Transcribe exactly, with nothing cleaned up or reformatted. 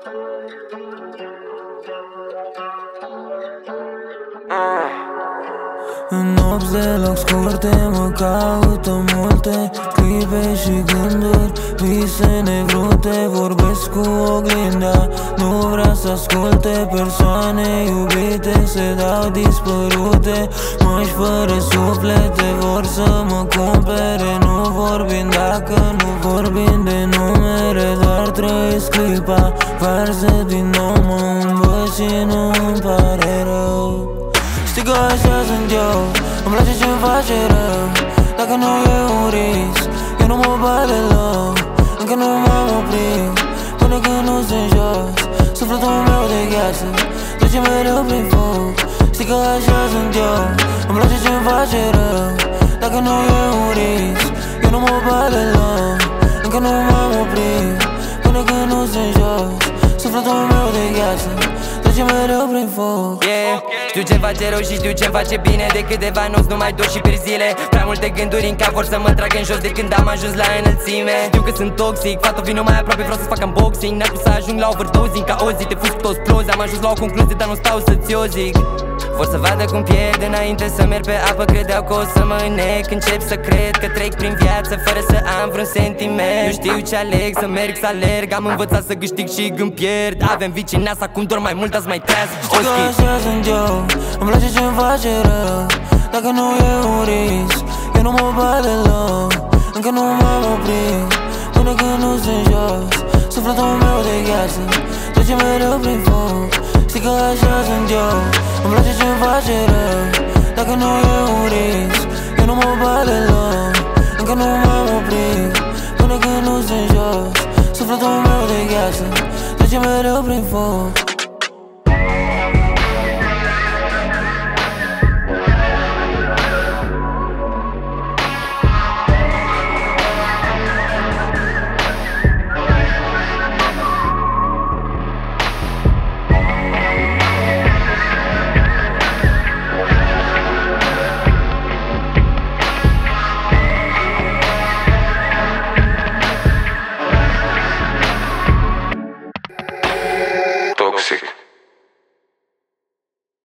În nopți deloc scurte mă caută multe clipe și gânduri, vise nevrute. Vorbesc cu oglinda, nu vrea să asculte. Persoane iubite se dau dispărute, măși fără suflete vor să mă cumpere. Nu vorbim dacă nu vorbim de numere, doar trăiesc clipa, varză din nou, mă învăț și nu îmi pare rău. Știi că așa sunt eu, îmi place ce-mi face rău. Dacă nu e un risc, eu nu mă bat deloc. Încă nu m-am oprit, până când nu sunt jos. Sufletul meu de gheață trece mereu prin foc. Știi că așa sunt eu, îmi place ce-mi face rău. Dacă nu e un risc, eu nu mă bat deloc. Încă nu m-am oprit, până când nu sunt jos. Sufletul meu de gheață trece mereu prin foc. Yeah. Știu ce face rău și știu ce face bine. De câteva nopți nu mai dor și pierd zile. Prea multe gânduri în cap vor să mă tragă în jos de când am ajuns la înălțime. Știu că sunt toxic, fată vino mai aproape, vreau să fac unboxing. N-ar să ajung la overdosing, ca o zi te fuzi cu toți plozi. Am ajuns la o concluzie, dar nu stau să-ți o zic. Vor să vadă cum pierd înainte să merg pe apă. Credeau că o să mă înnec, încep să cred că trec prin viață fără să am vreun sentiment. Nu știu ce aleg, să merg, să alerg. Am învățat să câștig și când pierd. Avem vicii nas, acum doar mai mult, azi mai trează. Știi că așa sunt eu, îmi place ce-mi face rău. Dacă nu e un risc, eu nu mă bat deloc. Încă nu m-am oprit, până când nu sunt jos. Sufletul meu de gheață trece mereu prin foc. Știi că așa sunt eu, îmi place ce-mi face rău. Dacă nu e un risc, eu nu mă bat deloc. Încă nu m-am oprit, până când nu sunt jos. Sufletul meu de gheață trece mereu prin foc.